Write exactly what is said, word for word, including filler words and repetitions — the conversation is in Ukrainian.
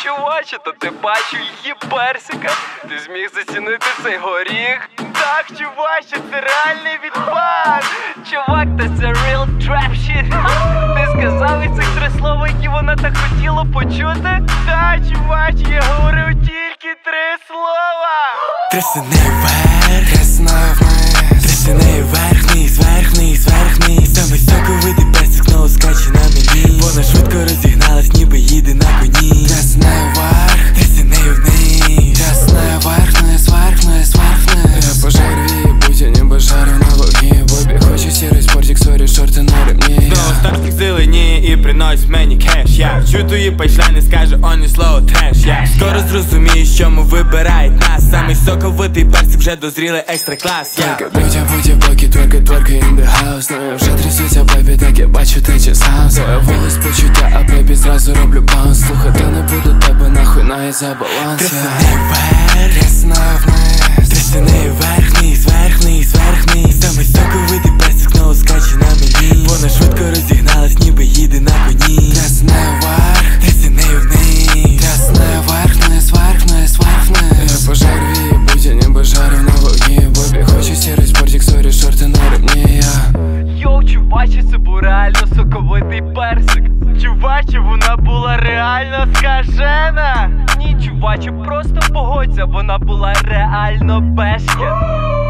чуваче, то ти бачив її персика. Ти зміг зацінити цей горіх? Так, чуваче, це реальний відпад. Чувак, та це real trap shit. Ти сказав і цих три слова, які вона так хотіла почути? Так, чуваче, я говорив тільки три слова. Трясини вверх, трясна вниз. Трясини вверх, вниз, вверх, вниз, вверх, вниз. Самий соковитий персик знову скаче на мені. Вона швидко розігналась, ніби їде на коні. Трясни вверх, трясини вниз. Трясни вверх, вниз, вверх, вниз, вверх, вниз. Я пожарю, будь я ніби жарю на вогні. Бобі хоче сірий спортик, сорі, шорти на ремні. Знову старшник зелені і приносить мені кеш. Я чую твої пайшлайни, скаже он і слово треш. Я скоро зрозумієш, чому вибирають нас. Самий соковитий персик, вже дозрілий екстра клас. Я Будь я будь я поки тверка, тверка in the house. Ну я вже трясуся, бебі, так я бачу, ти чи сам. Появилось почуття, а бебі зразу роблю баунс. Слухати не буду тебе, нахуй на за баланс. Трясини вверх, трясна вниз. Трясини вверх, вниз, вверх, вниз, вверх, вниз. Самий соковитий персик знову скаче на мені. Вона швидко розігналась, ніби їде на коні. Трясини вверх, трясини вниз. Трясини вверх, вниз, вверх, вниз, вверх, вниз. Я пожарю її, будь я ніби жарю на вогні. Бобі хоче сірий спортик, сорі, шорти на ремні. Йоу, чуваче, це був реально соковитий персик. Чуваче, вона була реально скажена. Ні, чуваче, просто погодься, вона була реально бешкет.